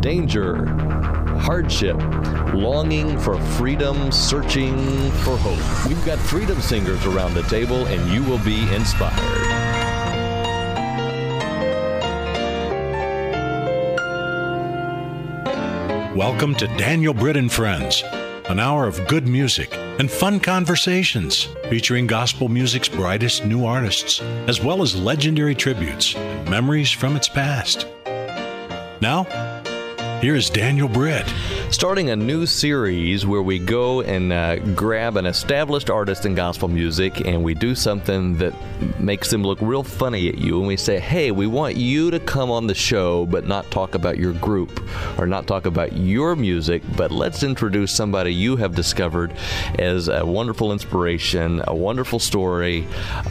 danger, hardship, longing for freedom, searching for hope. We've got freedom singers around the table, and you will be inspired. Welcome to Daniel Britt and Friends, an hour of good music and fun conversations featuring gospel music's brightest new artists, as well as legendary tributes and memories from its past. Now, here is Daniel Britt. Starting a new series where we go and grab an established artist in gospel music and we do something that makes them look real funny at you. And we say, hey, we want you to come on the show but not talk about your group or not talk about your music, but let's introduce somebody you have discovered as a wonderful inspiration, a wonderful story,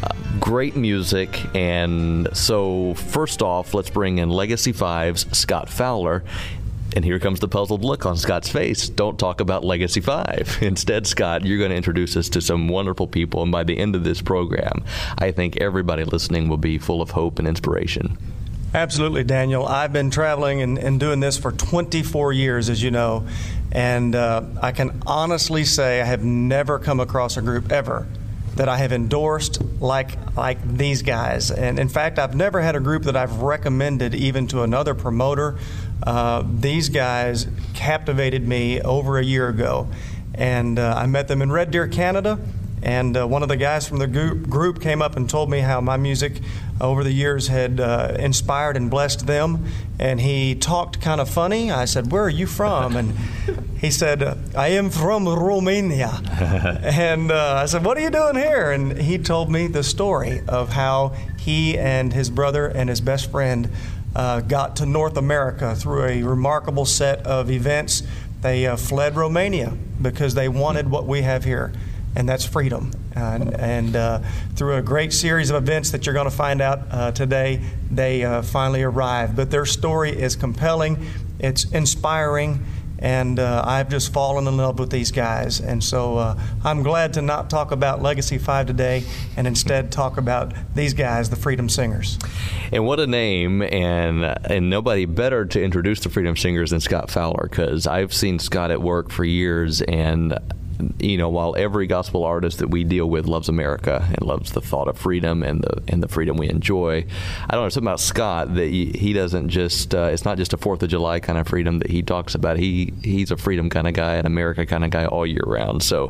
great music. And so first off, let's bring in Legacy 5's Scott Fowler. And here comes the puzzled look on Scott's face. Don't talk about Legacy 5. Instead, Scott, you're going to introduce us to some wonderful people. And by the end of this program, I think everybody listening will be full of hope and inspiration. Absolutely, Daniel. I've been traveling and doing this for 24 years, as you know. And I can honestly say I have never come across a group ever that I have endorsed like these guys. And in fact, I've never had a group that I've recommended even to another promoter. These guys captivated me over a year ago. And I met them in Red Deer, Canada. And one of the guys from the group came up and told me how my music over the years had inspired and blessed them. And he talked kind of funny. I said, where are you from? And he said, I am from Romania. And I said, what are you doing here? And he told me the story of how he and his brother and his best friend got to North America through a remarkable set of events. They fled Romania because they wanted what we have here. And that's freedom. And through a great series of events that you're going to find out today, they finally arrived. But their story is compelling, it's inspiring, and I've just fallen in love with these guys. And so I'm glad to not talk about Legacy 5 today and instead talk about these guys, the Freedom Singers. And what a name, and nobody better to introduce the Freedom Singers than Scott Fowler, because I've seen Scott at work for years, and you know, while every gospel artist that we deal with loves America and loves the thought of freedom and the freedom we enjoy, I don't know, something about Scott that he doesn't just, it's not just a 4th of July kind of freedom that he talks about. He's a freedom kind of guy, an America kind of guy all year round. So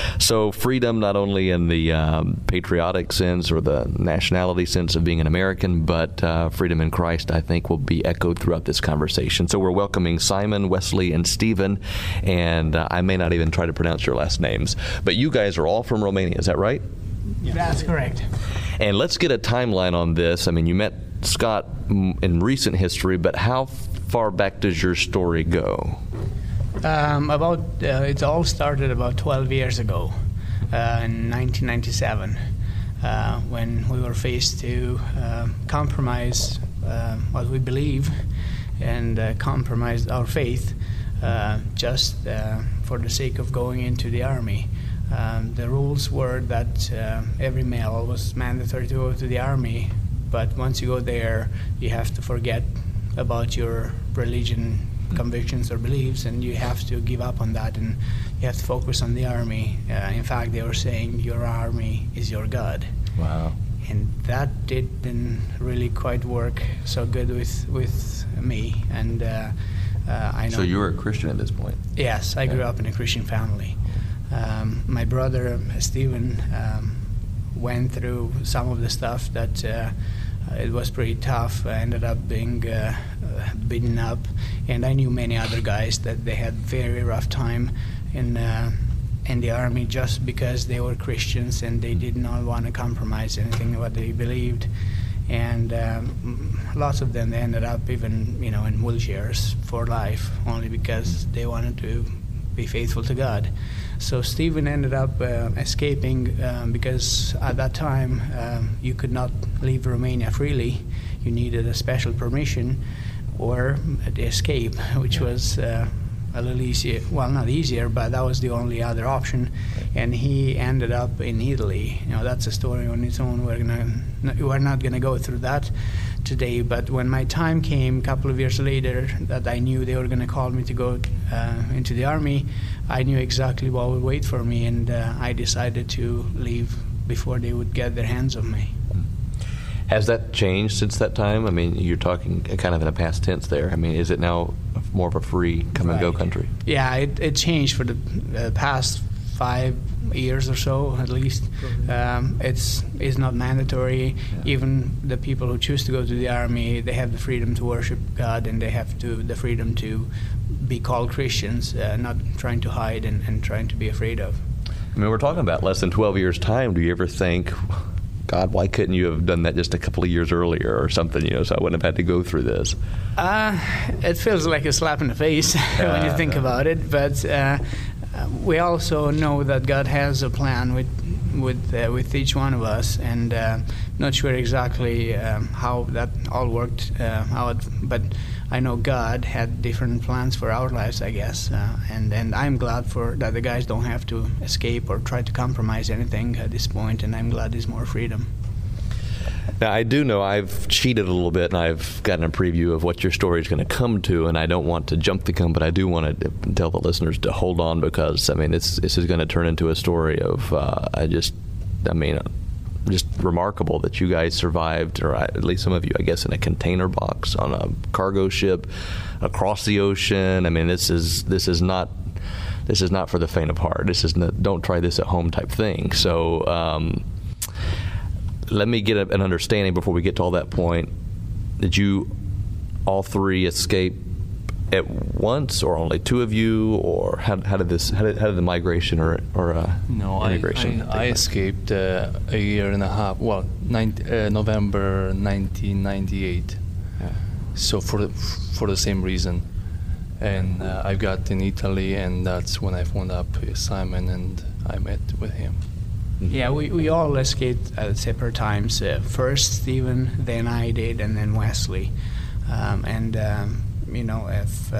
freedom not only in the patriotic sense or the nationality sense of being an American, but freedom in Christ, I think, will be echoed throughout this conversation. So we're welcoming Simon, Wesley, and Stephen, and I may not even try to pronounce your last names, but you guys are all from Romania, is that right? Yeah. That's correct. And let's get a timeline on this. I mean, you met Scott in recent history, but how far back does your story go? It all started about 12 years ago, in 1997, when we were faced to compromise what we believe and compromise our faith just for the sake of going into the army. The rules were that every male was mandatory to go to the army, but once you go there, you have to forget about your religion, convictions, or beliefs, and you have to give up on that, and you have to focus on the army. In fact, they were saying your army is your God. Wow. And that didn't really quite work so good with me, and I know. So you were a Christian at this point? Yes, I grew up in a Christian family. My brother, Stephen, went through some of the stuff that it was pretty tough. I ended up being beaten up, and I knew many other guys that they had very rough time in the army just because they were Christians and they did not want to compromise anything what they believed. And lots of them, they ended up even, in wheelchairs for life, only because they wanted to be faithful to God. So Stephen ended up escaping because at that time you could not leave Romania freely. You needed a special permission or the escape, which was a little easier. Well, not easier, but that was the only other option. And he ended up in Italy. That's a story on its own. We're not going to go through that today. But when my time came, a couple of years later, that I knew they were going to call me to go into the Army, I knew exactly what would wait for me, and I decided to leave before they would get their hands on me. Has that changed since that time? I mean, you're talking kind of in a past tense there. I mean, is it now more of a free come-and-go country? Yeah, it changed for the past 5 years or so, at least. It's not mandatory. Yeah. Even the people who choose to go to the Army, they have the freedom to worship God, and they have the freedom to be called Christians, not trying to hide and trying to be afraid of. I mean, we're talking about less than 12 years' time. Do you ever think, God, why couldn't you have done that just a couple of years earlier or something, so I wouldn't have had to go through this? It feels like a slap in the face when you think about it, but we also know that God has a plan with each one of us, and not sure exactly how that all worked out, but I know God had different plans for our lives, I guess, and I'm glad that the guys don't have to escape or try to compromise anything at this point, and I'm glad there's more freedom. Now, I do know I've cheated a little bit, and I've gotten a preview of what your story is going to come to, and I don't want to jump the gun, but I do want to tell the listeners to hold on, because, I mean, this is going to turn into a story of, just remarkable that you guys survived, or at least some of you, I guess, in a container box on a cargo ship across the ocean. I mean, this is not for the faint of heart. This is not, don't try this at home type thing. So let me get an understanding before we get to all that point. Did you all three escape at once, or only two of you, or how did the migration or immigration? I escaped a year and a half. Well, November 1998. Yeah. So for the same reason, and I got in Italy, and that's when I phoned up Simon and I met with him. Yeah, we all escaped at separate times. First Stephen, then I did, and then Wesley, if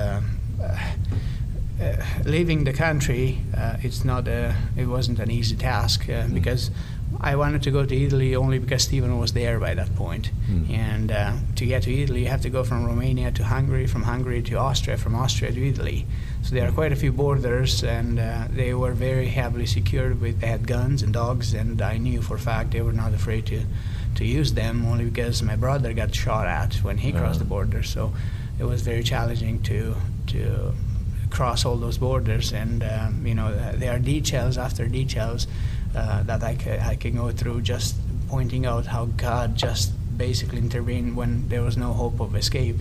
leaving the country, it wasn't an easy task because I wanted to go to Italy only because Stephen was there by that point. And to get to Italy, you have to go from Romania to Hungary, from Hungary to Austria, from Austria to Italy. So there are quite a few borders, and they were very heavily secured. They had guns and dogs, and I knew for a fact they were not afraid to use them, only because my brother got shot at when he crossed the border. So it was very challenging to cross all those borders, and there are details after details that I can go through, just pointing out how God just basically intervened when there was no hope of escape.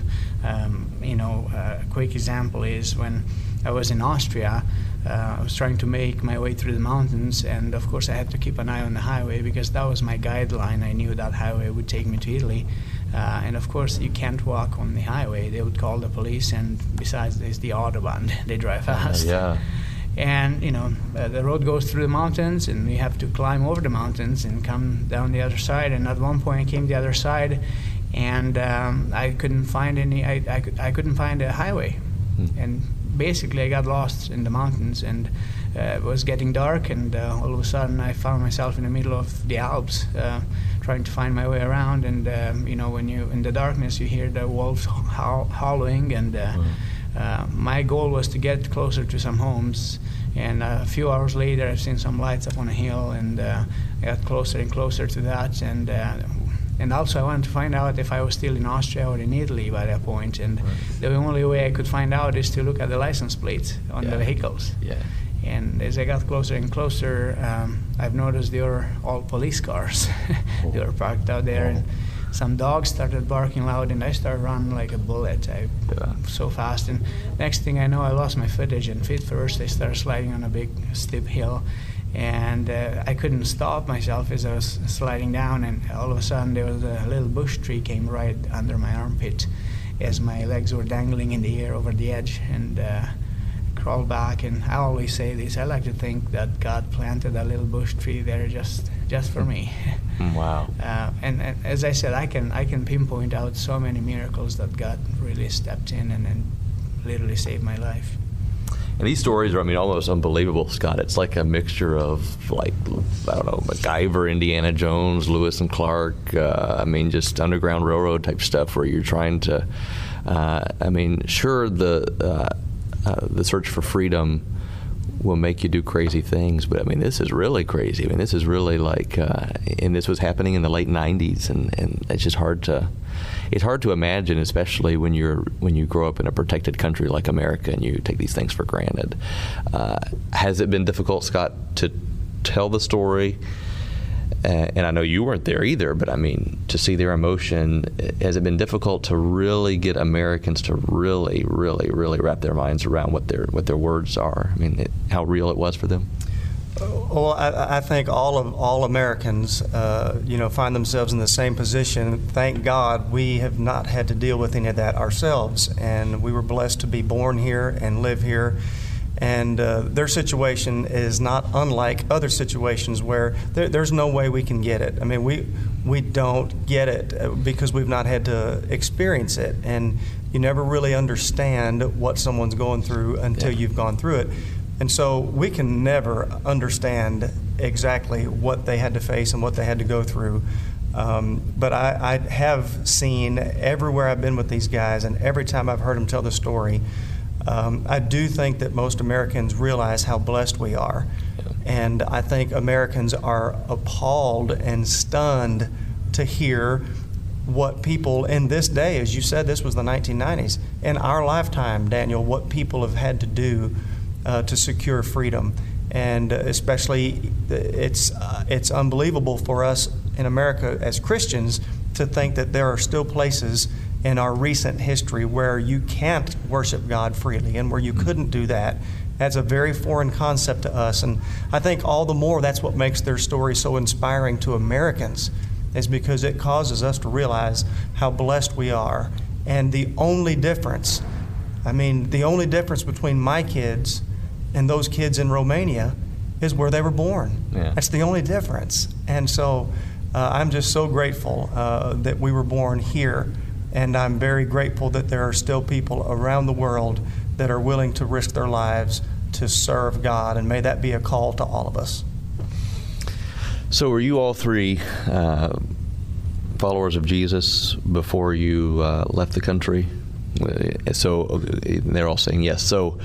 A quick example is when I was in Austria. I was trying to make my way through the mountains, and of course I had to keep an eye on the highway because that was my guideline. I knew that highway would take me to Italy. And of course you can't walk on the highway. They would call the police, and besides there's the Autobahn. They drive fast. And the road goes through the mountains, and you have to climb over the mountains and come down the other side. And at one point I came the other side, and I couldn't find I couldn't find a highway. And basically I got lost in the mountains, and it was getting dark, and all of a sudden I found myself in the middle of the Alps, trying to find my way around. And when you in the darkness, you hear the wolves howling, and my goal was to get closer to some homes. And a few hours later, I've seen some lights up on a hill, and I got closer and closer to that. And also I wanted to find out if I was still in Austria or in Italy by that point. And the only way I could find out is to look at the license plates on the vehicles. Yeah. And as I got closer and closer, I've noticed they were all police cars. They were parked out there, and some dogs started barking loud, and I started running like a bullet. So fast, and next thing I know, I lost my footage, and feet first, I started sliding on a big steep hill, and I couldn't stop myself as I was sliding down, and all of a sudden there was a little bush tree came right under my armpit as my legs were dangling in the air over the edge, and crawled back. And I always say this, I like to think that God planted a little bush tree there just for me. Wow. And as I said, I can pinpoint out so many miracles that God really stepped in and literally saved my life. And these stories are, I mean, almost unbelievable, Scott. It's like a mixture of, like, I don't know, MacGyver, Indiana Jones, Lewis and Clark, I mean, just Underground Railroad type stuff where you're trying to, I mean, sure, the search for freedom will make you do crazy things, but I mean, this is really crazy. I mean, this is really like, and this was happening in the late 90s, and it's just hard to imagine, especially when you grow up in a protected country like America and you take these things for granted. Has it been difficult, Scott, to tell the story? And I know you weren't there either, but I mean, to see their emotion, has it been difficult to really get Americans to really, really, really wrap their minds around what their words are? I mean, how real it was for them? Well, I think all Americans, find themselves in the same position. Thank God we have not had to deal with any of that ourselves, and we were blessed to be born here and live here. And their situation is not unlike other situations where there's no way we can get it. I mean, we don't get it because we've not had to experience it. And you never really understand what someone's going through until you've gone through it. And so we can never understand exactly what they had to face and what they had to go through. But I have seen everywhere I've been with these guys, and every time I've heard them tell the story, I do think that most Americans realize how blessed we are. And I think Americans are appalled and stunned to hear what people in this day, as you said, this was the 1990s, in our lifetime, Daniel, what people have had to do to secure freedom. And especially, it's unbelievable for us in America as Christians to think that there are still places in our recent history where you can't worship God freely and where you couldn't do that. That's a very foreign concept to us. And I think all the more that's what makes their story so inspiring to Americans, is because it causes us to realize how blessed we are. And the only difference between my kids and those kids in Romania is where they were born. Yeah. That's the only difference. And so I'm just so grateful that we were born here. And I'm very grateful that there are still people around the world that are willing to risk their lives to serve God. And may that be a call to all of us. So were you all three followers of Jesus before you left the country? So they're all saying yes. So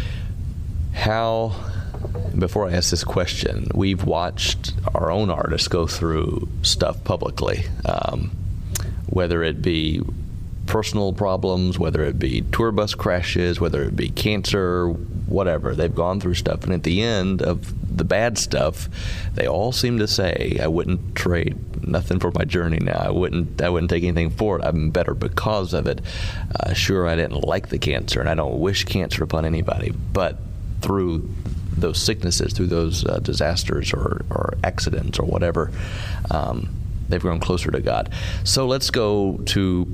how, before I ask this question, we've watched our own artists go through stuff publicly. Whether it be personal problems, whether it be tour bus crashes, whether it be cancer, whatever. They've gone through stuff. And at the end of the bad stuff, they all seem to say, I wouldn't trade nothing for my journey now. I wouldn't take anything for it. I'm better because of it. Sure, I didn't like the cancer, and I don't wish cancer upon anybody. But through those sicknesses, through those disasters or accidents or whatever, they've grown closer to God. So let's go to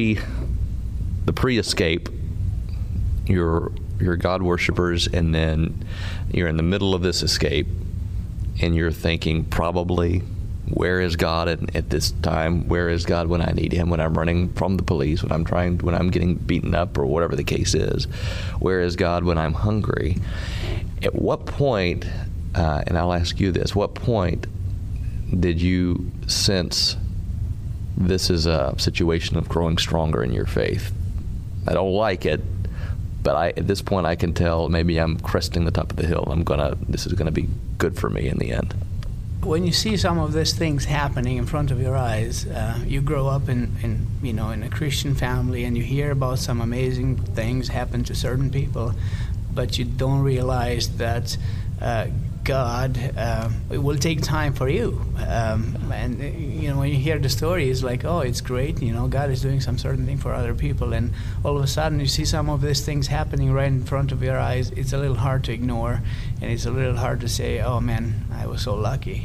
the pre-escape. You're God worshipers, and then you're in the middle of this escape, and you're thinking probably, where is God at this time? Where is God when I need Him? When I'm running from the police? When I'm getting beaten up, or whatever the case is? Where is God when I'm hungry? At what point? And I'll ask you this: what point did you sense this is a situation of growing stronger in your faith? I don't like it, but at this point I can tell maybe I'm cresting the top of the hill. This is gonna be good for me in the end. When you see some of these things happening in front of your eyes, you grow up in a Christian family, and you hear about some amazing things happen to certain people, but you don't realize that God, it will take time for you. And when you hear the story, it's like, oh, it's great, God is doing some certain thing for other people, and all of a sudden you see some of these things happening right in front of your eyes. It's a little hard to ignore, and it's a little hard to say, oh man, I was so lucky.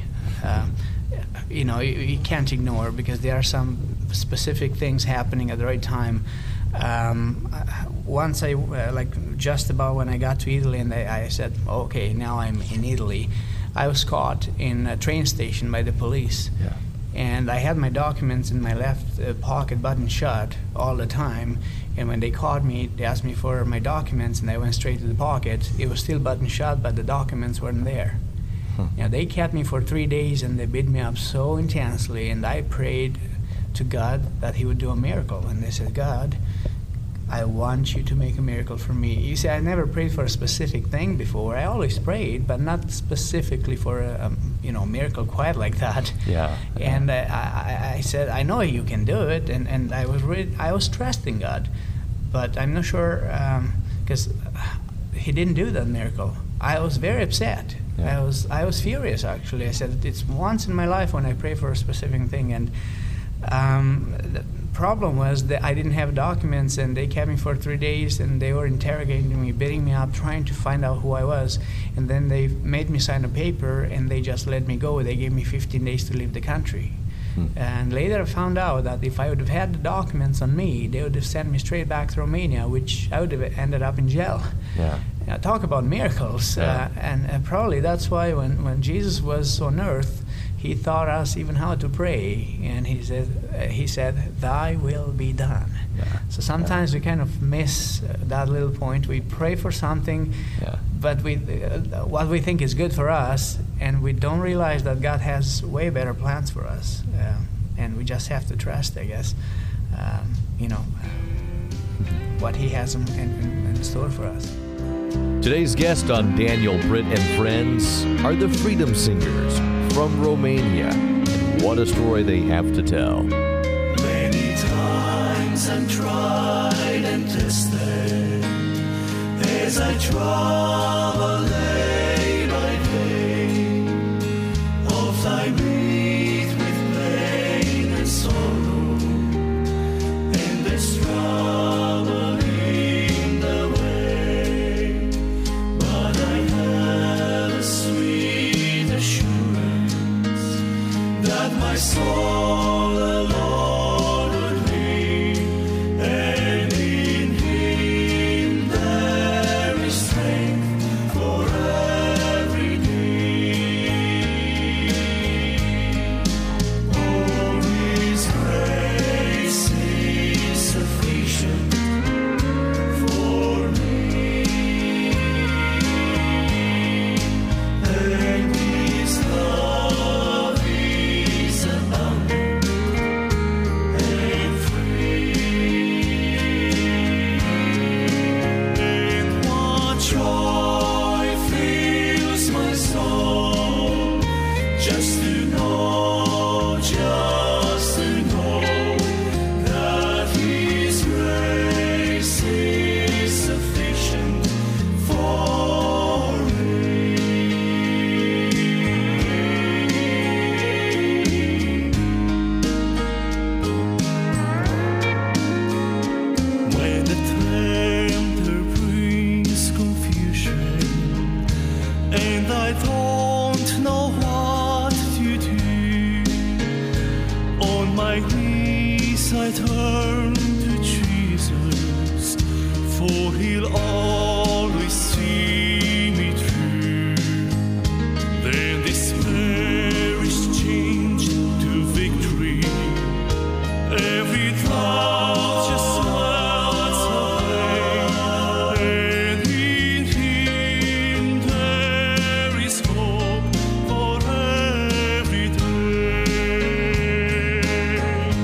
You can't ignore, because there are some specific things happening at the right time. Once just about when I got to Italy, and I said, okay, now I'm in Italy, I was caught in a train station by the police. Yeah. And I had my documents in my left pocket buttoned shut all the time. And when they caught me, they asked me for my documents, and I went straight to the pocket. It was still buttoned shut, but the documents weren't there. They kept me for 3 days, and they beat me up so intensely, and I prayed to God that he would do a miracle. And they said, God, I want you to make a miracle for me. You see, I never prayed for a specific thing before. I always prayed, but not specifically for a miracle quite like that. Yeah. And I said, I know you can do it, and I was trusting God, but I'm not sure because he didn't do that miracle. I was very upset. Yeah. I was furious, actually. I said, it's once in my life when I pray for a specific thing, and the problem was that I didn't have documents, and they kept me for 3 days, and they were interrogating me, beating me up, trying to find out who I was, and then they made me sign a paper, and they just let me go. They gave me 15 days to leave the country. And later I found out that if I would have had the documents on me, they would have sent me straight back to Romania, which I would have ended up in jail. Yeah. Talk about miracles. Yeah. And probably that's why when Jesus was on earth, he taught us even how to pray. And he said, thy will be done. Yeah. So sometimes we kind of miss that little point. We pray for something, but what we think is good for us, and we don't realize that God has way better plans for us. And we just have to trust, I guess, what he has in store for us. Today's guest on Daniel, Britt, and Friends are the Freedom Singers from Romania. And what a story they have to tell. Many times I'm tried and tested as I travel day by day. Oft I meet with pain and sorrow, and there's trouble in the way. But I have a sweet assurance that my soul alone would be, and in Him there is strength for every need. Oh, His grace is sufficient for me, and His love is abundant and free. And what joy fills my soul just to know that His grace is sufficient for me. When the tempter brings confusion, and I don't know what to do, on my knees I turn to Jesus, for He'll always see me through. Then despair is changed to victory. Every doubt just melts away, and in Him there is hope for every day.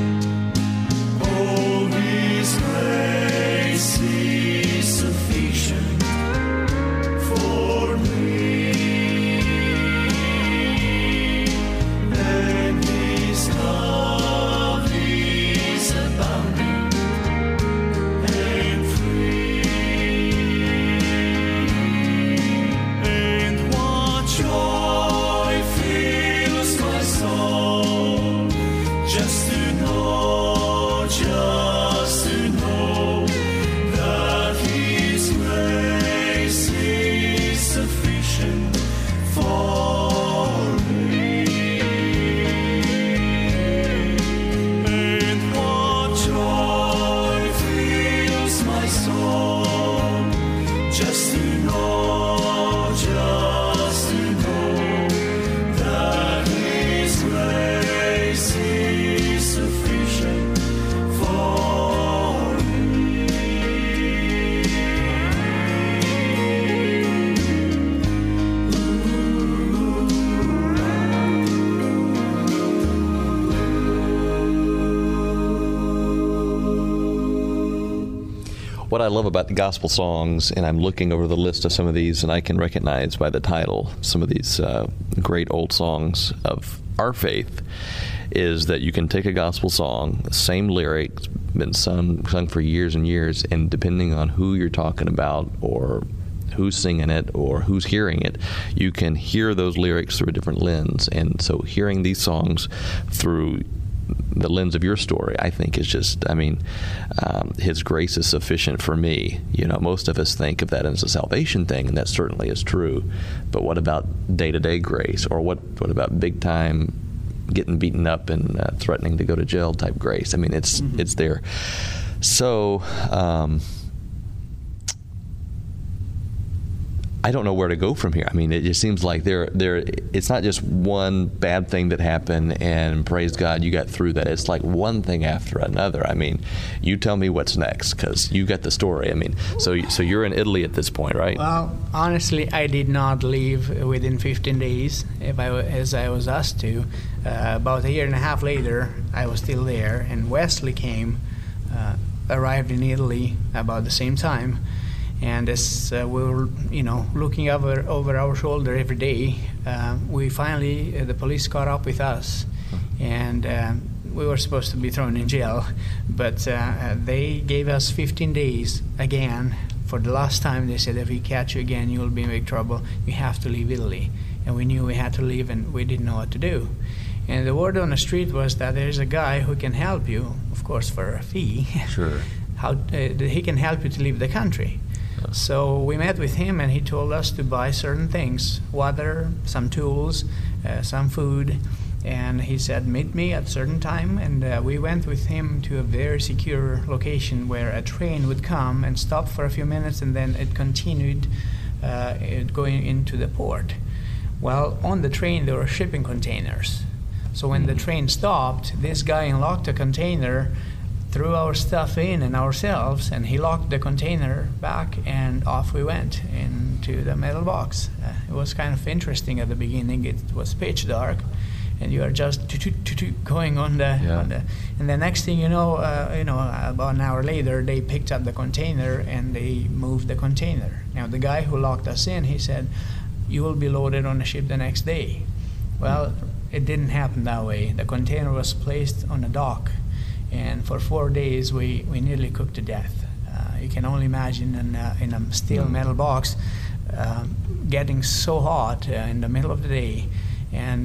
Oh, His grace is sufficient what I love about the gospel songs, and I'm looking over the list of some of these, and I can recognize by the title some of these great old songs of our faith, is that you can take a gospel song, same lyrics, been sung for years and years, and depending on who you're talking about or who's singing it or who's hearing it, you can hear those lyrics through a different lens. And so hearing these songs through the lens of your story, I think is just, His grace is sufficient for me. Most of us think of that as a salvation thing, and that certainly is true. But what about day-to-day grace? Or what about big-time getting beaten up and threatening to go to jail type grace? It's there. So I don't know where to go from here. It just seems like it's not just one bad thing that happened and praise God you got through that. It's like one thing after another. You tell me what's next, because you got the story. So you're in Italy at this point, right? Well, honestly, I did not leave within 15 days as I was asked to. About a year and a half later, I was still there, and Wesley arrived in Italy about the same time. And as we were, looking over our shoulder every day, we finally, the police caught up with us, and we were supposed to be thrown in jail, but they gave us 15 days again. For the last time, they said, if we catch you again, you'll be in big trouble. You have to leave Italy. And we knew we had to leave, and we didn't know what to do. And the word on the street was that there's a guy who can help you, of course, for a fee. Sure. He can help you to leave the country. So we met with him, and he told us to buy certain things, water, some tools, some food, and he said, meet me at a certain time, and we went with him to a very secure location where a train would come and stop for a few minutes, and then it continued going into the port. Well, on the train there were shipping containers. So when the train stopped, this guy unlocked a container, threw our stuff in and ourselves, and he locked the container back, and off we went into the metal box. It was kind of interesting at the beginning. It was pitch dark, and you are just going on the, and the next thing you know, about an hour later, they picked up the container and they moved the container. Now the guy who locked us in, he said, you will be loaded on a ship the next day. Well, it didn't happen that way. The container was placed on a dock, and for 4 days we nearly cooked to death. You can only imagine in a steel metal box getting so hot in the middle of the day. And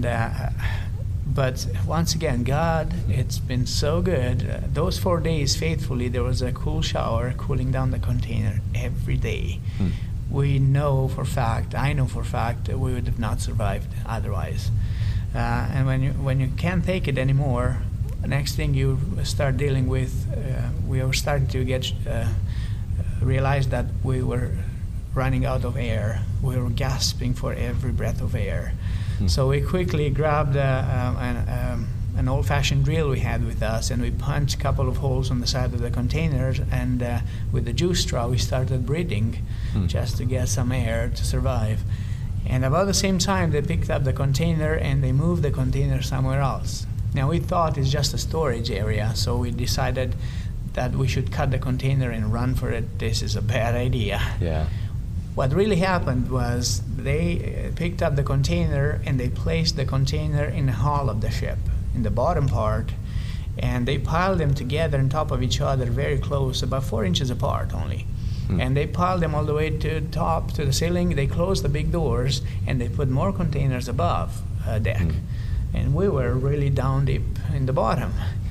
but once again, God, it's been so good. Those 4 days faithfully, there was a cool shower cooling down the container every day. We know for fact, I know for fact, that we would have not survived otherwise. And when you can't take it anymore, the next thing you start dealing with, we were starting to realize that we were running out of air. We were gasping for every breath of air. So we quickly grabbed an old-fashioned drill we had with us, and we punched a couple of holes on the side of the containers, and with the juice straw we started breathing just to get some air to survive. And about the same time they picked up the container and they moved the container somewhere else. Now we thought it's just a storage area, so we decided that we should cut the container and run for it. This is a bad idea. Yeah. What really happened was they picked up the container and they placed the container in the hull of the ship, in the bottom part, and they piled them together on top of each other very close, about 4 inches apart only. And they piled them all the way to the top, to the ceiling. They closed the big doors, and they put more containers above deck. And we were really down deep in the bottom.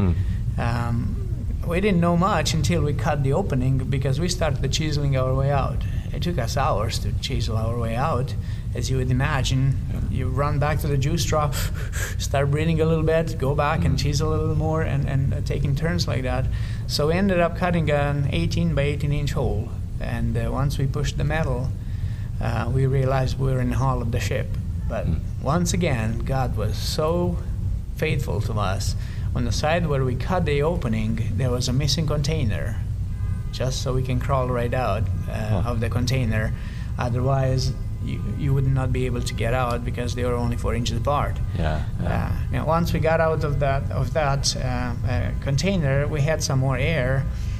We didn't know much until we cut the opening, because we started chiseling our way out. It took us hours to chisel our way out. As you would imagine, you run back to the juice straw, start breathing a little bit, go back and chisel a little more, and taking turns like that. So we ended up cutting an 18 by 18 inch hole. And once we pushed the metal, we realized we were in the hull of the ship. But once again, God was so faithful to us. On the side where we cut the opening, there was a missing container, just so we can crawl right out of the container. Otherwise, you would not be able to get out, because they were only 4 inches apart. Now, once we got out of that container, we had some more air,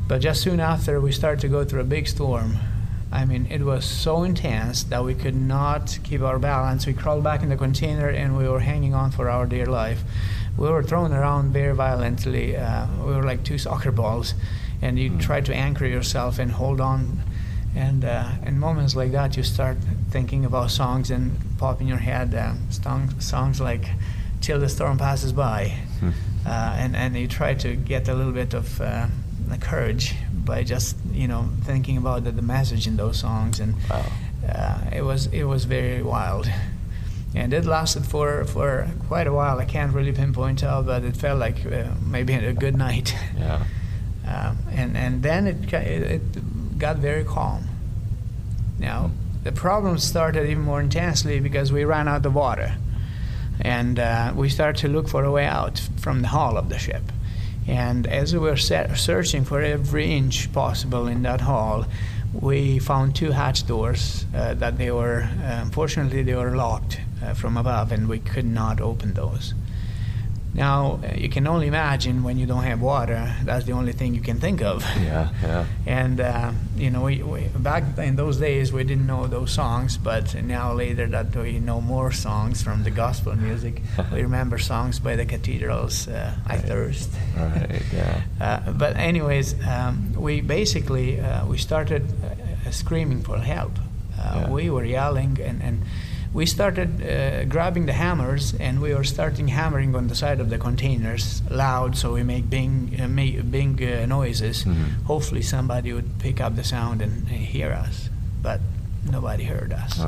But just soon after, we started to go through a big storm. I mean, it was so intense that we could not keep our balance. We crawled back in the container, and we were hanging on for our dear life. We were thrown around very violently. We were like two soccer balls, and you try to anchor yourself and hold on. And in moments like that, you start thinking about songs and pop in your head songs like "Till the Storm Passes By," and you try to get a little bit of courage by just thinking about the message in those songs, and it was very wild, and it lasted for quite a while. I can't really pinpoint how, but it felt like maybe a good night. Yeah. And then it got very calm. Now the problem started even more intensely because we ran out of water, and we started to look for a way out from the hull of the ship. And as we were searching for every inch possible in that hull, we found two hatch doors that they were, unfortunately, they were locked from above, and we could not open those. Now, you can only imagine when you don't have water, that's the only thing you can think of. Yeah. And, we back in those days, we didn't know those songs, but now later that we know more songs from the gospel music, we remember songs by the Cathedrals, I Thirst. Right, yeah. But anyways, we basically, we started screaming for help. We were yelling, and we started grabbing the hammers, and we were starting hammering on the side of the containers loud, so we make big noises. Mm-hmm. Hopefully somebody would pick up the sound and hear us, but nobody heard us.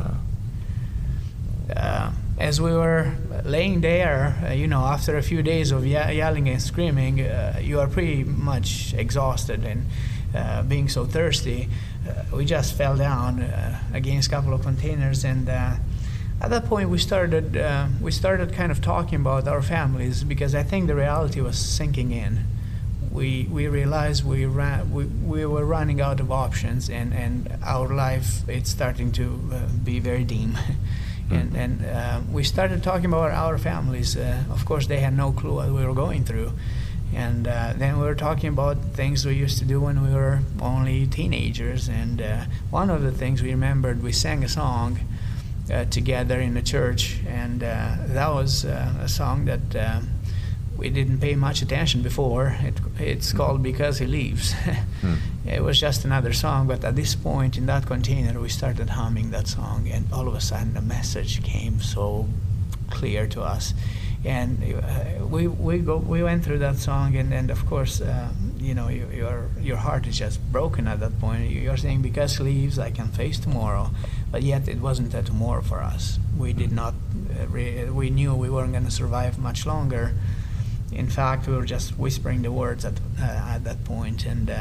As we were laying there, after a few days of yelling and screaming, you are pretty much exhausted, and being so thirsty, we just fell down against a couple of containers, and at that point, we started kind of talking about our families, because I think the reality was sinking in. We realized we were running out of options, and our life, it's starting to be very dim. And we started talking about our families. Of course, they had no clue what we were going through. And then we were talking about things we used to do when we were only teenagers. And one of the things we remembered, we sang a song together in the church, and that was a song that we didn't pay much attention before. It's called "Because He Lives." It was just another song, but at this point in that container, we started humming that song, and all of a sudden the message came so clear to us. And we went through that song, and of course, your heart is just broken at that point. You're saying, "Because He lives, I can face tomorrow," but yet it wasn't a tomorrow for us. We did not. We knew we weren't going to survive much longer. In fact, we were just whispering the words at that point, and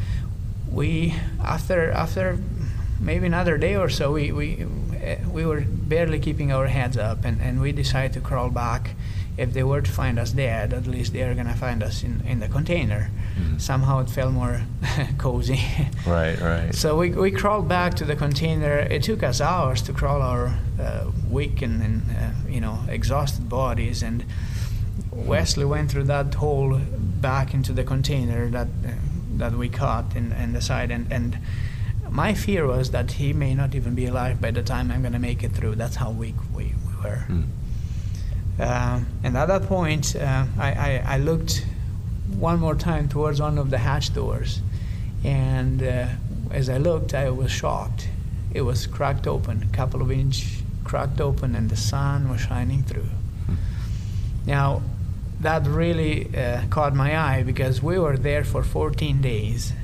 we, after maybe another day or so, we were barely keeping our heads up, and we decided to crawl back. If they were to find us dead, at least they are going to find us in the container. Mm-hmm. Somehow it felt more cozy. Right. So we crawled back to the container. It took us hours to crawl our weak and exhausted bodies, and Wesley went through that hole back into the container that we caught in the side, and my fear was that he may not even be alive by the time I'm going to make it through. That's how weak we were. Mm. And at that point, I looked one more time towards one of the hatch doors, and as I looked, I was shocked. It was cracked open, a couple of inches cracked open, and the sun was shining through. Mm. Now, that really caught my eye, because we were there for 14 days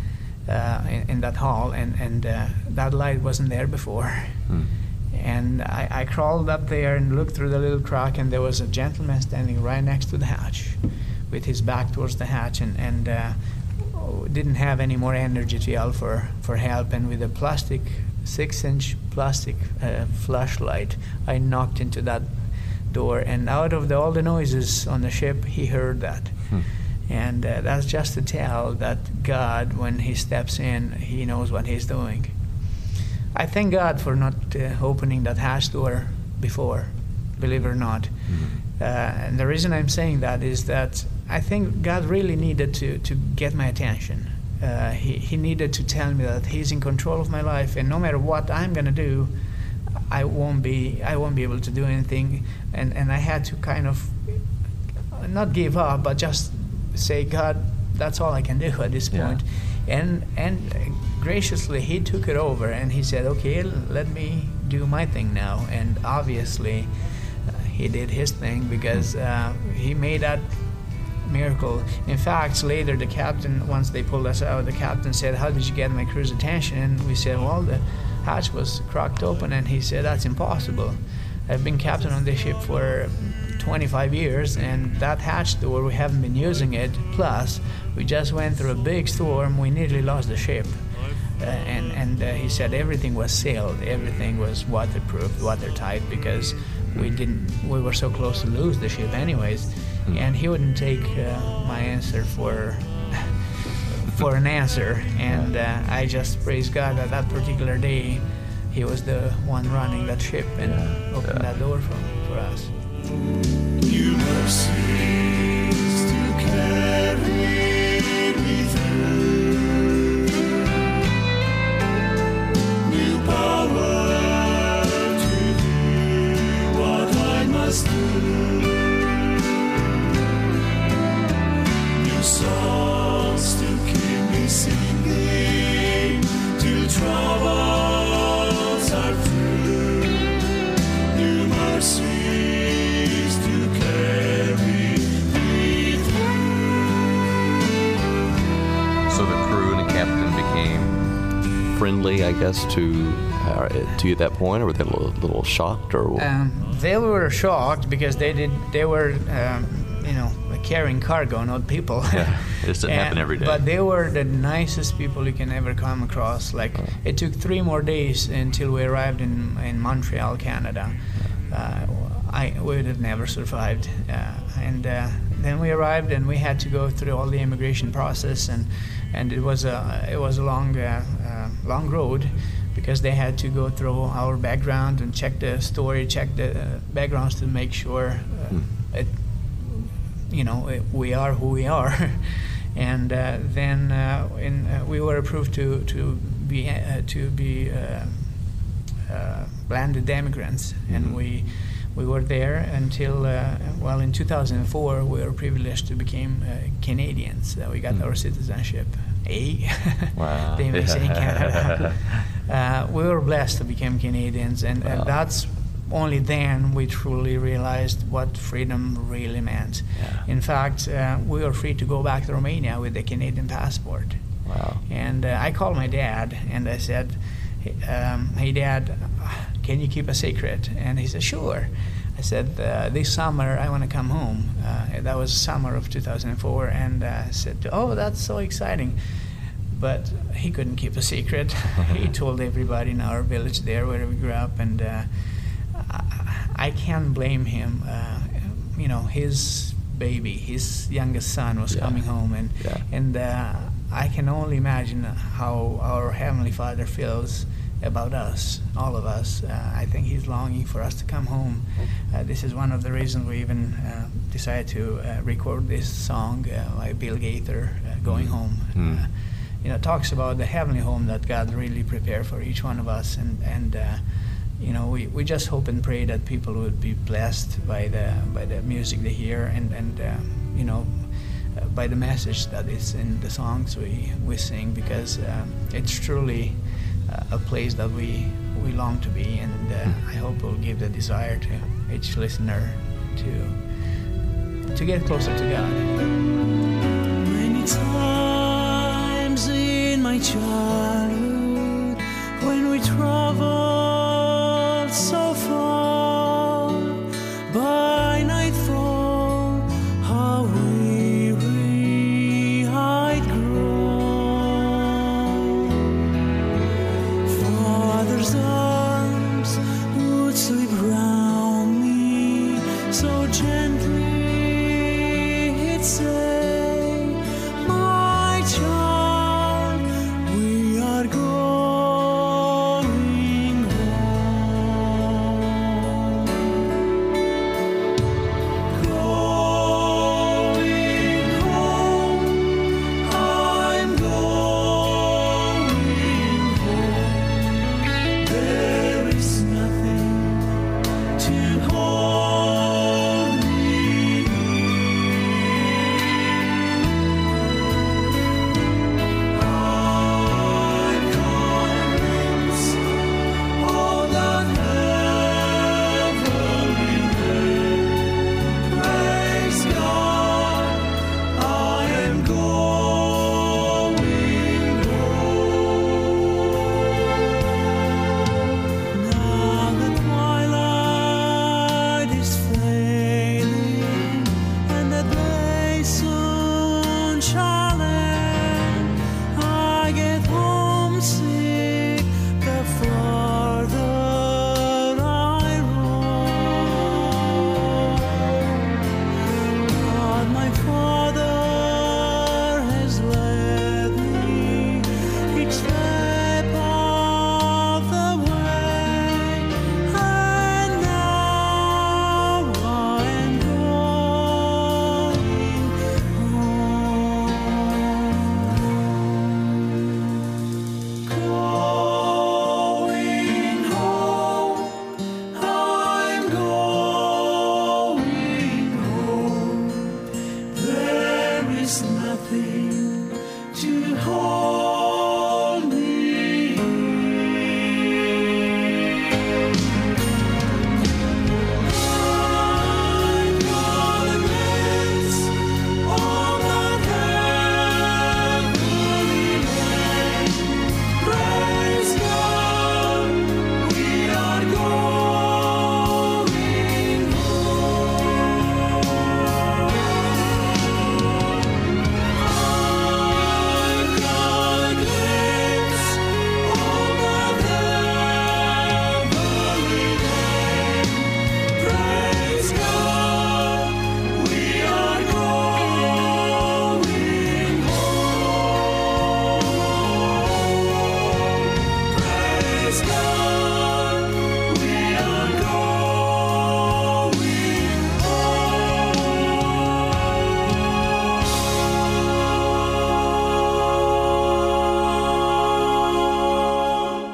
in that hall, and that light wasn't there before. Mm. And I crawled up there and looked through the little crack, and there was a gentleman standing right next to the hatch with his back towards the hatch, and didn't have any more energy to yell for help. And with a 6-inch plastic flashlight, I knocked into that door, and out of all the noises on the ship, he heard that. And that's just to tell that God, when He steps in, He knows what He's doing. I thank God for not opening that hatch door before, believe it or not. Mm-hmm. And the reason I'm saying that is that I think God really needed to get my attention. he needed to tell me that he's in control of my life, and no matter what I'm gonna do, I won't be able to do anything. And I had to kind of not give up, but just say, God, that's all I can do at this point. And graciously he took it over, and he said, okay, let me do my thing now. And obviously he did his thing, because he made that miracle. In fact, later the captain, once they pulled us out, the captain said, how did you get my crew's attention? And we said, well, the hatch was cracked open. And he said, that's impossible. I've been captain on this ship for 25 years, and that hatch door, we haven't been using it. Plus, we just went through a big storm. We nearly lost the ship. And he said everything was sealed, everything was waterproof, watertight, because we were so close to lose the ship anyways. And he wouldn't take my answer for an answer. And I just praise God that particular day he was the one running that ship and opened that door for us. New mercies to carry me through, new power to do what I must do, new songs to keep me singing till troubles are through, new mercies to carry me through. So the crew and the captain became friendly, I guess, to you at that point, or were they a little shocked, or? They were shocked because they were carrying cargo, not people. Yeah, it just didn't happen every day. But they were the nicest people you can ever come across. Like, it took 3 more days until we arrived in Montreal, Canada. We would have never survived. Then we arrived, and we had to go through all the immigration process, and it was a long road, because they had to go through our background and check the story, check the backgrounds to make sure we are who we are. And then we were approved to be landed immigrants, and we were there until in 2004 we were privileged to become Canadians. We got our citizenship. Wow. They may say in Canada. We were blessed to become Canadians, and that's only then we truly realized what freedom really meant. Yeah. In fact, we were free to go back to Romania with a Canadian passport. Wow. And I called my dad, and I said, hey, Dad, can you keep a secret? And he said, sure. I said, this summer I want to come home. That was summer of 2004, and I said, oh, that's so exciting. But he couldn't keep a secret. He told everybody in our village there where we grew up, and I can't blame him. His baby, his youngest son was coming home, and I can only imagine how our Heavenly Father feels about us, all of us. I think he's longing for us to come home. This is one of the reasons we even decided to record this song by Bill Gaither, Going Home. Talks about the heavenly home that God really prepared for each one of us, and we just hope and pray that people would be blessed by the music they hear, and by the message that is in the songs we sing, because it's truly a place that we long to be, and I hope it will give the desire to each listener to get closer to God. Many times in my childhood, when we traveled so far, by nightfall, how weary I'd grown. Father's arms would sleep round me so gently. He'd say, my child, we are going home. Going home, I'm going home.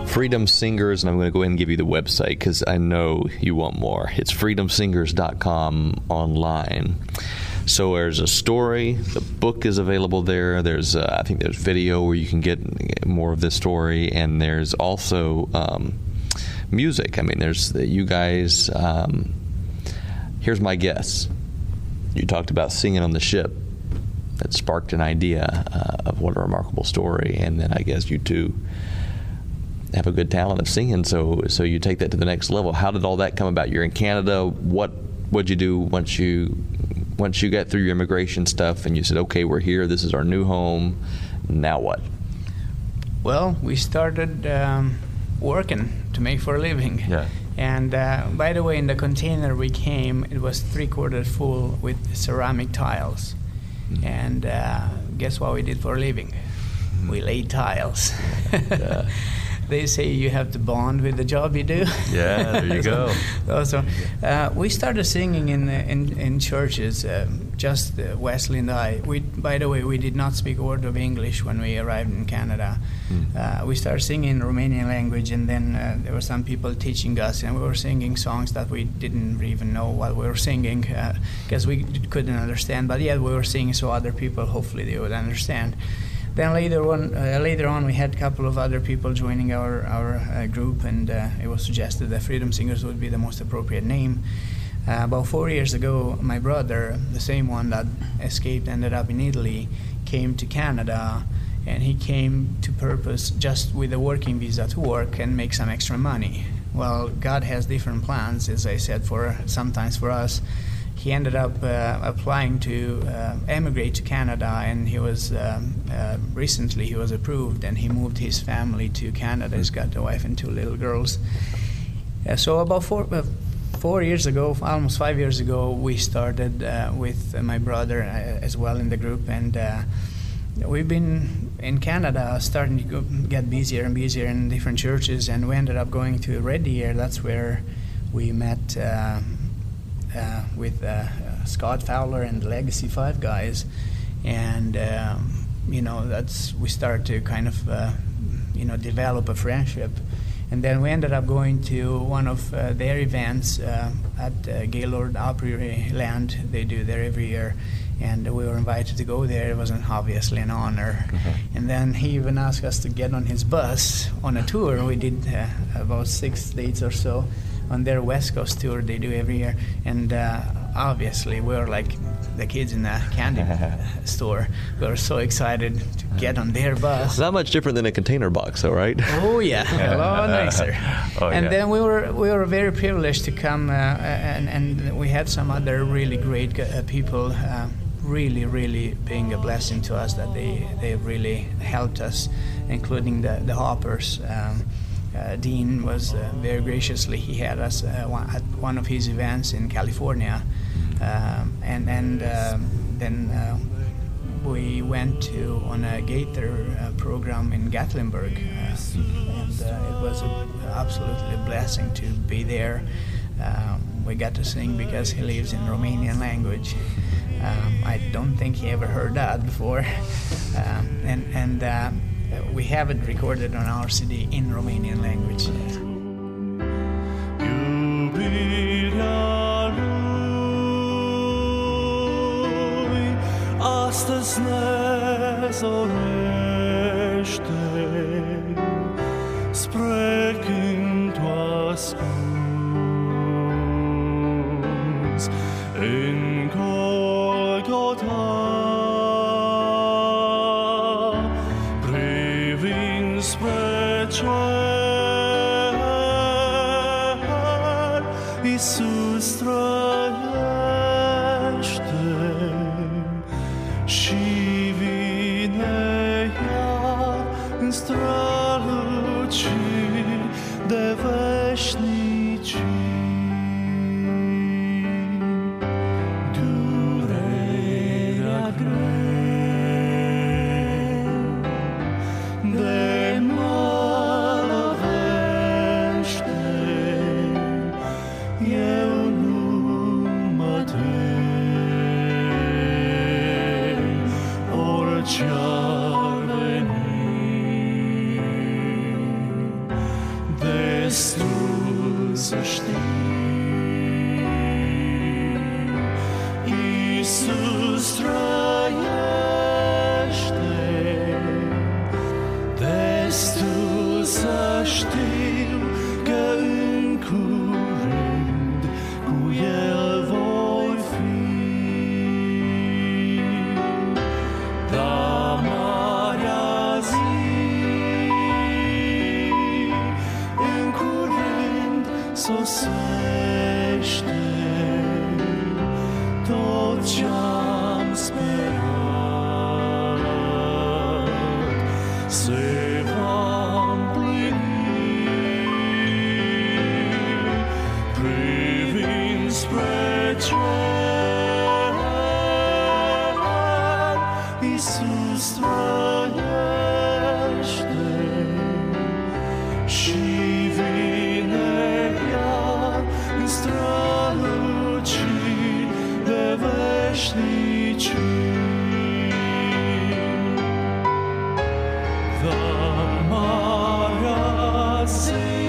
Freedom Singers, and I'm going to go ahead and give you the website because I know you want more. It's freedomsingers.com online. So there's a story. The book is available there. There's, I think there's video where you can get more of this story, and there's also music. I mean, there's you guys. Here's my guess. You talked about singing on the ship. That sparked an idea of what a remarkable story, and then I guess you two have a good talent of singing. So you take that to the next level. How did all that come about? You're in Canada. What'd you do once you got through your immigration stuff and you said, okay, we're here, this is our new home, now what? Well, we started working to make for a living. Yeah. And by the way, in the container we came, it was 3/4 full with ceramic tiles. And guess what we did for a living? We laid tiles. Yeah. They say you have to bond with the job you do. Yeah, there you go. So we started singing in churches, just Wesley and I. By the way, we did not speak a word of English when we arrived in Canada. We started singing in Romanian language, and then there were some people teaching us, and we were singing songs that we didn't even know what we were singing because we couldn't understand. But yet we were singing so other people, hopefully they would understand. Then later on, we had a couple of other people joining our group, and it was suggested that Freedom Singers would be the most appropriate name. About 4 years ago, my brother, the same one that escaped, ended up in Italy, came to Canada, and he came to purpose just with a working visa to work and make some extra money. Well, God has different plans, as I said, sometimes for us. He ended up applying to emigrate to Canada, and he was recently he was approved, and he moved his family to Canada. He's got a wife and 2 little girls. So about 4 years ago, almost 5 years ago, we started with my brother as well in the group, and we've been in Canada starting to get busier and busier in different churches, and we ended up going to Red Deer. That's where we met with Scott Fowler and the Legacy 5 guys, and we started to kind of develop a friendship, and then we ended up going to one of their events at Gaylord Opryland. They do there every year, and we were invited to go there. It was obviously an honor. And then he even asked us to get on his bus on a tour. We did about 6 dates or so on their West Coast tour they do every year, and obviously we were like the kids in the candy store. We were so excited to get on their bus. Not much different than a container box, though, right? Oh yeah, a lot nicer. Then we were very privileged to come, and we had some other really great people, really being a blessing to us, that they really helped us, including the Hoppers. Dean was very graciously, he had us at one of his events in California, and then we went on a Gaither program in Gatlinburg, and it was absolutely a blessing to be there. We got to sing because he lives in Romanian language. I don't think he ever heard that before, and we have it recorded on our CD in Romanian language. Iubirea lui astăzi ne zorește spre cântul ascuns în Golgota. Spre cer, Iisus trăiește și vine iar în străluciri de veșnicii. Durerea grea Christus Iisus trăiește, destul să știu că în curând cu El voi fi. Da marea zi în curând sosește, tot ce-am sperat se va împlini. Privind spre cer, Iisus trăiește și vine iar în străluciri de veșnicii. Da marea zi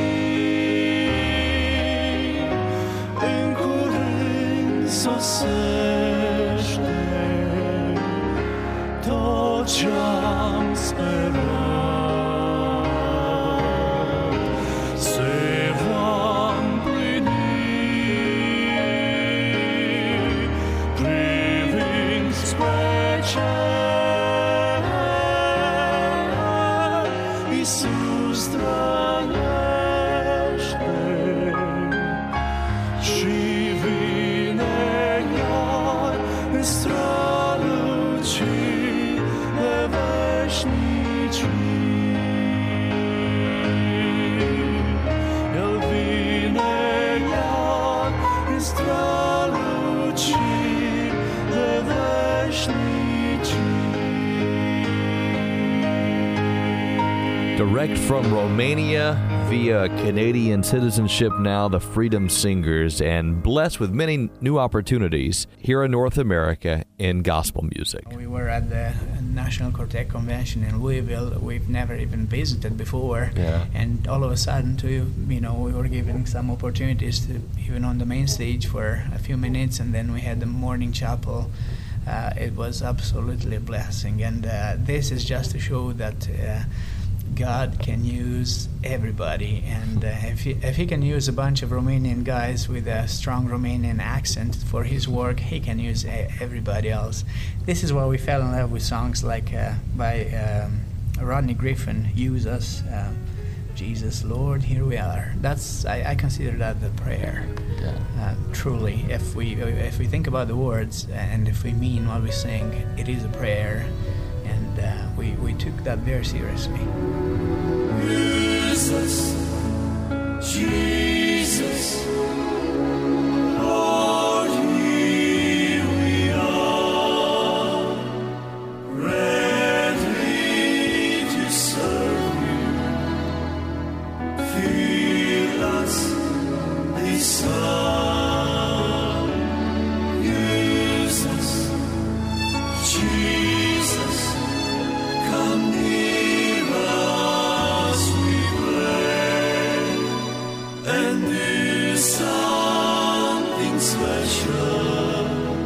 în curând sosește, tot ce-am sperat se va împlini. Privind spre cer, Iisus trăiește și vine iar în străluciri de veșnicii. El vine iar în străluciri de veșnicii. Direct from Romania via Canadian citizenship now, the Freedom Singers, and blessed with many new opportunities here in North America in gospel music. We were at the National Quartet Convention in Louisville. We've never even visited before. Yeah. And all of a sudden, we were given some opportunities to even on the main stage for a few minutes, and then we had the morning chapel. It was absolutely a blessing. And this is just to show that God can use everybody, and if he can use a bunch of Romanian guys with a strong Romanian accent for his work, he can use everybody else. This is why we fell in love with songs like by Rodney Griffin, Use Us, Jesus, Lord, Here We Are. That's I consider that the prayer. Yeah. Truly, if we think about the words and if we mean what we sing, it is a prayer. And we took that very seriously. Jesus, Jesus, Lord, here we are, ready to serve you. Fill us this hour, use us, Jesus. Come near us, we pray, and do something special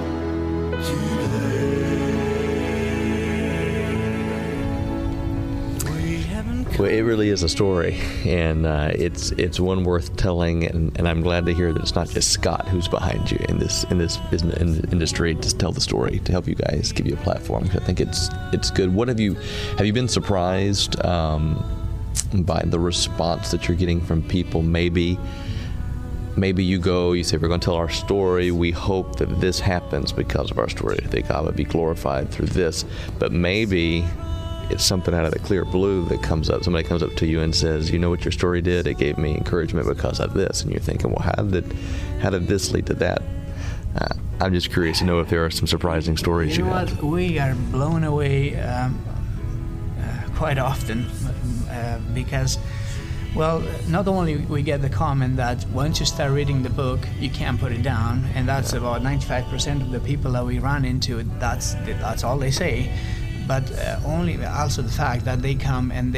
today. We haven't Well, it really is a story, and it's one worth telling. And I'm glad to hear that it's not just Scott who's behind you in this industry to tell the story, to help you guys, give you a platform. I think it's good. What have you been surprised by the response that you're getting from people? Maybe you say, we're going to tell our story. We hope that this happens because of our story, that God would be glorified through this. But maybe it's something out of the clear blue that comes up. Somebody comes up to you and says, you know what your story did? It gave me encouragement because of this. And you're thinking, well, how did this lead to that? I'm just curious to know if there are some surprising stories you had. We are blown away quite often because, well, not only we get the comment that once you start reading the book, you can't put it down, and that's about 95% of the people that we run into. That's all they say. But also the fact that they come and they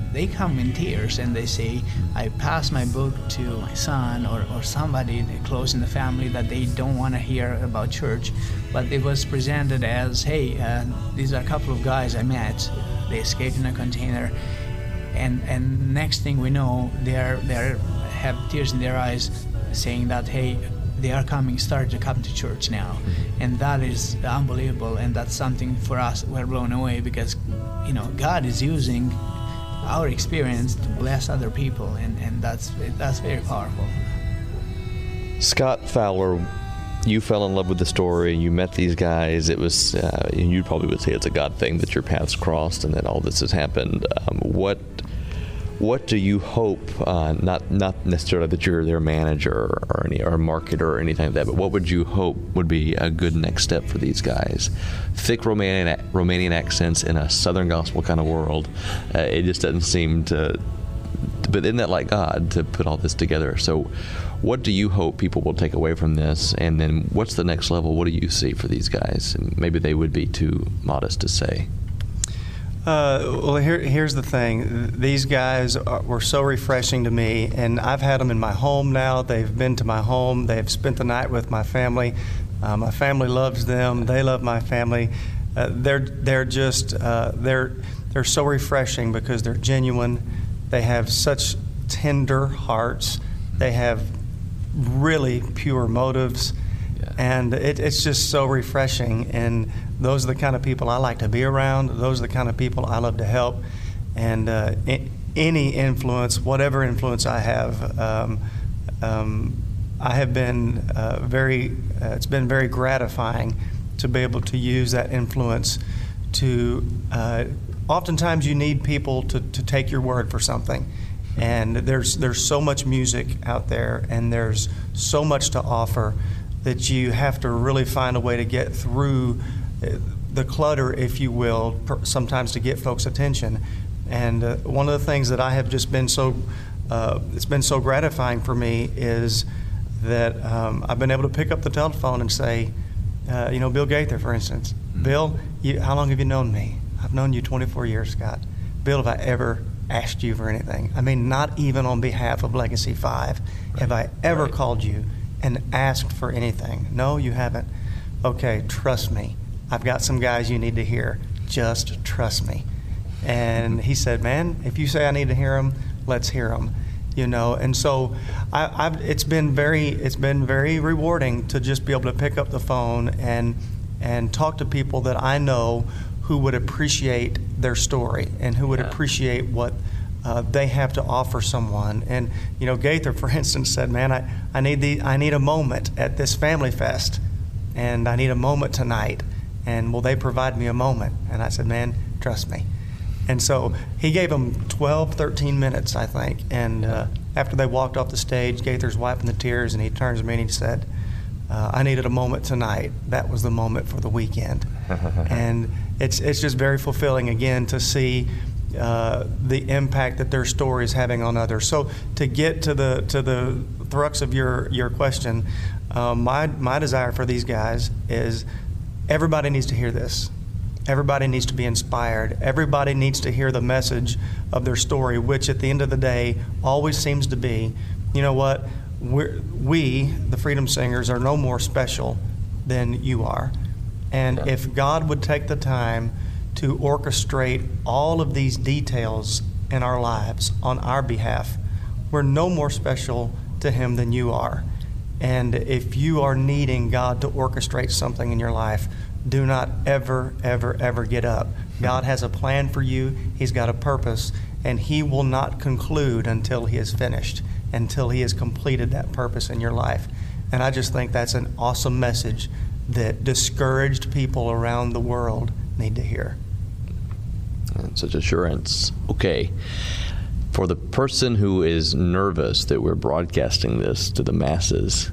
they come in tears and they say, I passed my book to my son or somebody close in the family that they don't want to hear about church, but it was presented as, hey, these are a couple of guys I met. They escaped in a container, and next thing we know, they have tears in their eyes, saying that, hey, they are starting to come to church now. And that is unbelievable, and that's something for us, we're blown away, because God is using our experience to bless other people, and that's very powerful. Scott Fowler, you fell in love with the story, you met these guys, it was, and you probably would say it's a God thing that your paths crossed and that all this has happened. What do you hope, not necessarily that you're their manager or marketer or anything like that, but what would you hope would be a good next step for these guys? Thick Romanian accents in a Southern gospel kind of world, it just doesn't seem to, but isn't that like God to put all this together? So what do you hope people will take away from this, and then what's the next level? What do you see for these guys? And maybe they would be too modest to say. Well, here's the thing. These guys were so refreshing to me, and I've had them in my home now. They've been to my home. They've spent the night with my family. My family loves them. They love my family. They're so refreshing because they're genuine. They have such tender hearts. They have really pure motives. And it's just so refreshing, and those are the kind of people I like to be around. Those are the kind of people I love to help. And any influence, whatever influence I have, I have been it's been very gratifying to be able to use that influence to, oftentimes you need people to take your word for something. And there's so much music out there, and there's so much to offer, that you have to really find a way to get through the clutter, if you will, sometimes to get folks' attention. And one of the things that I have just been it's been so gratifying for me is that I've been able to pick up the telephone and say, Bill Gaither, for instance. Bill, how long have you known me? I've known you 24 years, Scott. Bill, have I ever asked you for anything? I mean, not even on behalf of Legacy 5 have I ever called you and asked for anything. No, you haven't. Okay, trust me. I've got some guys you need to hear. Just trust me. And he said, man, if you say I need to hear them, let's hear them. And so it's been very rewarding to just be able to pick up the phone and talk to people that I know who would appreciate their story and who would appreciate what they have to offer someone. And Gaither, for instance, said, man, I need a moment at this family fest, and I need a moment tonight, and will they provide me a moment? And I said, man, trust me. And so he gave them 13 minutes, I think, and after they walked off the stage, Gaither's wiping the tears, and he turns to me and he said, I needed a moment tonight. That was the moment for the weekend. And it's just very fulfilling, again, to see the impact that their story is having on others. So to get to the thrust of your question, my desire for these guys is everybody needs to hear this. Everybody needs to be inspired. Everybody needs to hear the message of their story, which at the end of the day always seems to be, you know what, we, the Freedom Singers, are no more special than you are. And if God would take the time to orchestrate all of these details in our lives on our behalf, we're no more special to Him than you are. And if you are needing God to orchestrate something in your life, do not ever, ever, ever get up. God has a plan for you. He's got a purpose, and He will not conclude until He is finished, until He has completed that purpose in your life. And I just think that's an awesome message that discouraged people around the world need to hear. And such assurance. Okay. For the person who is nervous that we're broadcasting this to the masses,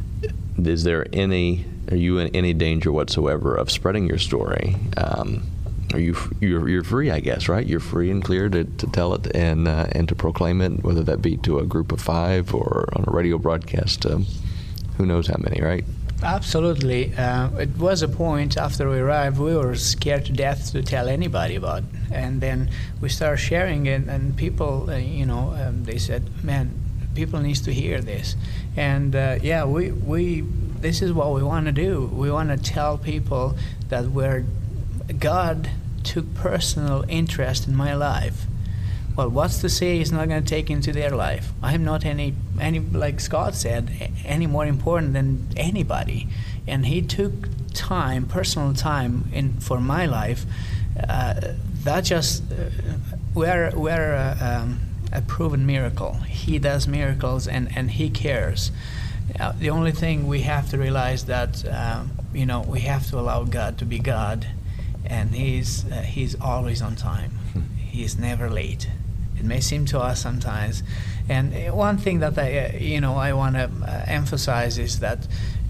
are you in any danger whatsoever of spreading your story? You're free, I guess, right? You're free and clear to tell it and to proclaim it, whether that be to a group of 5 or on a radio broadcast. Who knows how many, right? Absolutely. It was a point after we arrived, we were scared to death to tell anybody about it. And then we started sharing it, and people, they said, man, people need to hear this. And we this is what we want to do. We want to tell people that God took personal interest in my life. Well, what's to say he's not going to take into their life? I'm not any like Scott said, any more important than anybody. And he took time, personal time, for my life. That just we're a proven miracle. He does miracles, and he cares. The only thing we have to realize that we have to allow God to be God, and he's always on time. He's never late. It may seem to us sometimes. And one thing that I want to emphasize is that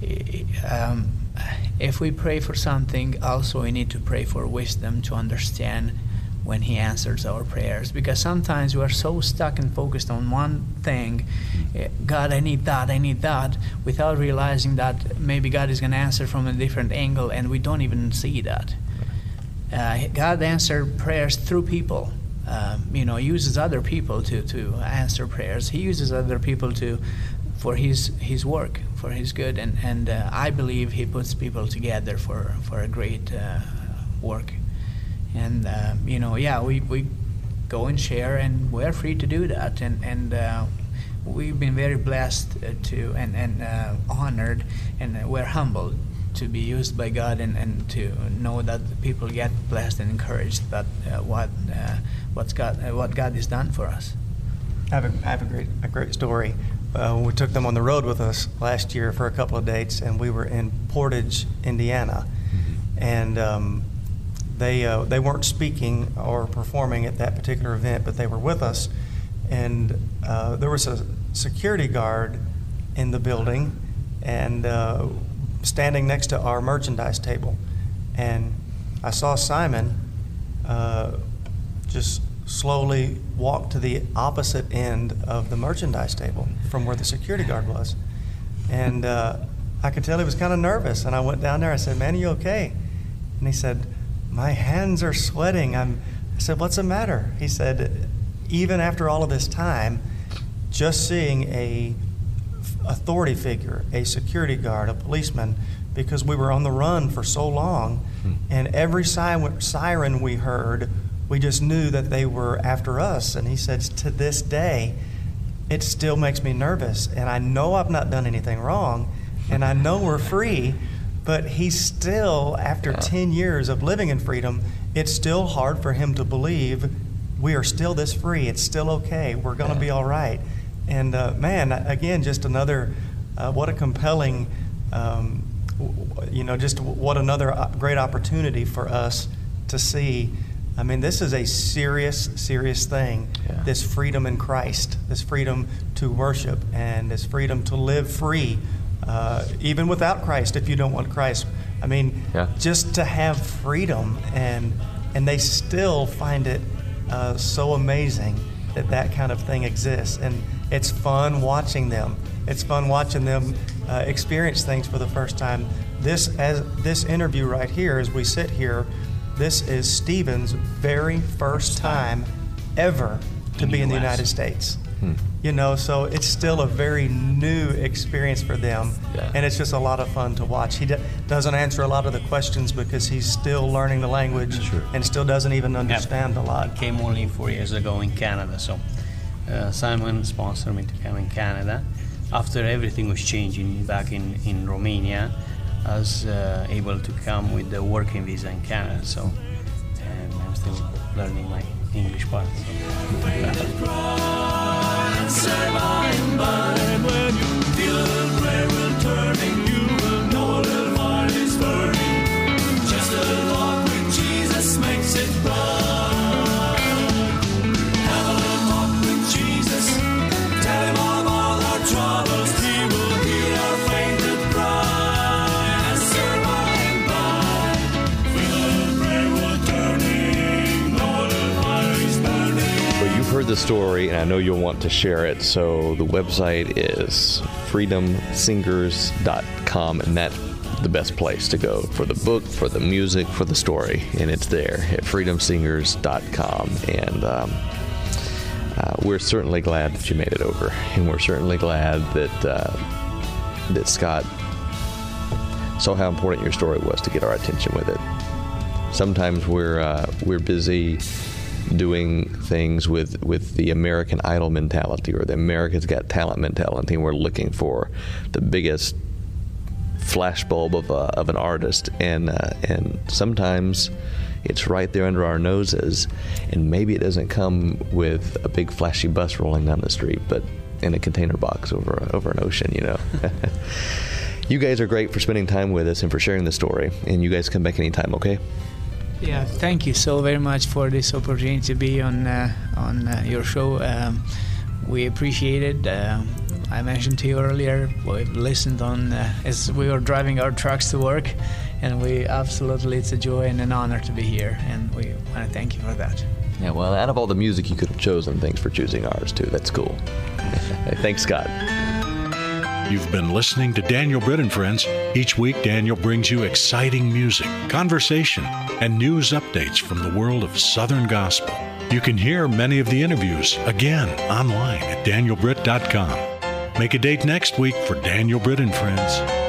if we pray for something, also we need to pray for wisdom to understand when he answers our prayers. Because sometimes we are so stuck and focused on one thing, God, I need that, without realizing that maybe God is going to answer from a different angle, and we don't even see that. God answers prayers through people. Uses other people to answer prayers. He uses other people for his work, for his good, and I believe he puts people together for a great work. And we go and share, and we're free to do that. And we've been very blessed and honored, and we're humbled to be used by God, and to know that people get blessed and encouraged that what God has done for us. I have a great story. We took them on the road with us last year for a couple of dates, and we were in Portage, Indiana, and they weren't speaking or performing at that particular event, but they were with us, and there was a security guard in the building, and standing next to our merchandise table, and I saw Simon just slowly walk to the opposite end of the merchandise table from where the security guard was, and I could tell he was kind of nervous. And I went down there. I said, "Man, are you okay?" And he said, "My hands are sweating." I said, "What's the matter?" He said, "Even after all of this time, just seeing a authority figure, a security guard, a policeman, because we were on the run for so long, and every siren we heard, we just knew that they were after us." And he said, "To this day, it still makes me nervous, and I know I've not done anything wrong, and I know we're free, but he's still, after 10 years of living in freedom, it's still hard for him to believe we are still this free. It's still okay. We're going to be all right." And man, again, just another, what a compelling, just what another great opportunity for us to see. I mean, this is a serious, serious thing. Yeah. This freedom in Christ, this freedom to worship, and this freedom to live free, even without Christ, if you don't want Christ. I mean, just to have freedom, and they still find it so amazing that kind of thing exists. And it's fun watching them. It's fun watching them experience things for the first time. This interview right here, as we sit here, this is Stephen's very first time ever to be in the United States. So it's still a very new experience for them, and it's just a lot of fun to watch. He doesn't answer a lot of the questions because he's still learning the language and still doesn't even understand a lot. I came only 4 years ago in Canada, so Simon sponsored me to come in Canada. After everything was changing back in Romania, I was able to come with the working visa in Canada, and I'm still learning my English part. heard the story, and I know you'll want to share it. So the website is freedomsingers.com, and that's the best place to go for the book, for the music, for the story, and it's there at freedomsingers.com. And we're certainly glad that you made it over, and we're certainly glad that Scott saw how important your story was to get our attention with it. Sometimes we're busy doing things with the American Idol mentality or the America's Got Talent mentality, and we're looking for the biggest flashbulb of an artist, and sometimes it's right there under our noses, and maybe it doesn't come with a big flashy bus rolling down the street, but in a container box over an ocean, you know. You guys are great for spending time with us and for sharing the story, and you guys come back anytime, okay? Yeah, thank you so very much for this opportunity to be on your show. We appreciate it. I mentioned to you earlier, we listened on as we were driving our trucks to work, and it's a joy and an honor to be here, and we want to thank you for that. Yeah, well, out of all the music you could have chosen, thanks for choosing ours, too. That's cool. Thanks, Scott. You've been listening to Daniel Britt and Friends. Each week, Daniel brings you exciting music, conversation, and news updates from the world of Southern Gospel. You can hear many of the interviews again online at danielbritt.com. Make a date next week for Daniel Britt and Friends.